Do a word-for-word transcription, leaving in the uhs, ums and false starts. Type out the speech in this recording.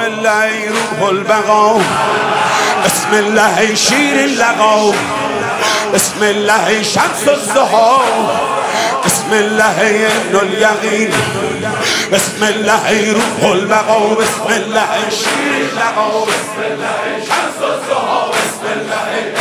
الله روح البقا، بسم الله شیر اللقا، بسم الله شمس الضحا، بسم الله عین الیقین، بسم الله روح البقا، بسم الله شیر اللقا، بسم الله شمس الضحا، بسم الله